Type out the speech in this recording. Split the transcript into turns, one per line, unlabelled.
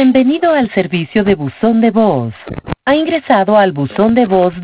Bienvenido al servicio de buzón de voz. Ha ingresado al buzón de voz